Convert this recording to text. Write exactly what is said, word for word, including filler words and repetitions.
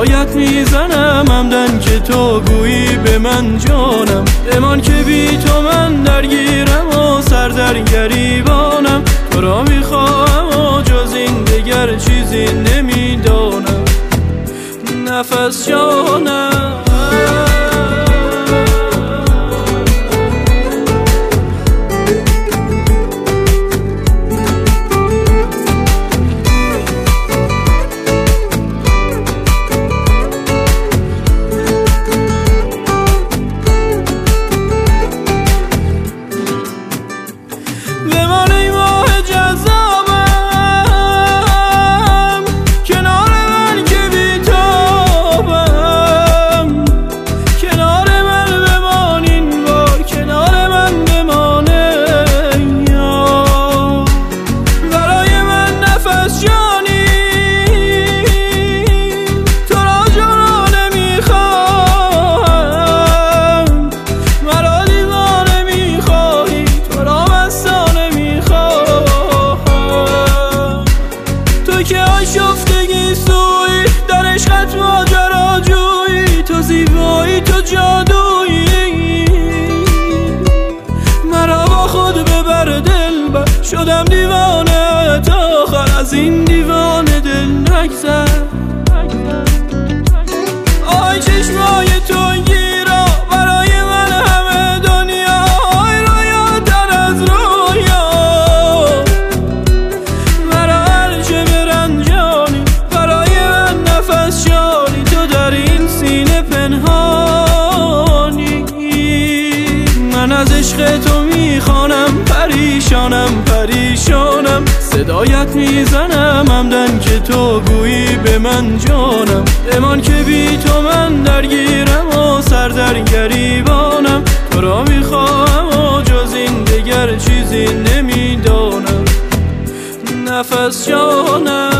صدایت میزنم همدن که تو گویی به من جانم. بمان که بی تو من درگیرم و سر در گریبانم. تو را میخواهم و جز این دگر چیزی نمیدانم. نفس جانم شفتگی سوی در عشقت ماجراجویی. تو زیبایی تو جادویی مرا با خود ببر دلبر. شدم دیوانه تا آخر از این دیوانه دل نگذر. آی چشمای تو گیرا برای من همه دنیا. آی رویاتر از رویا مرا هرچه برنجانی. برای من نفس جانی تو در این سینه پنهانی. من از عشق تو میخوانم پریشانم پریشانم. صدایت میزنم همدن که تو گویی به من جانم. بمان که بی تو من درگیرم و سر در گریبانم. تو را میخواهم و جز این دگر چیزی نمیدانم. نفس جانم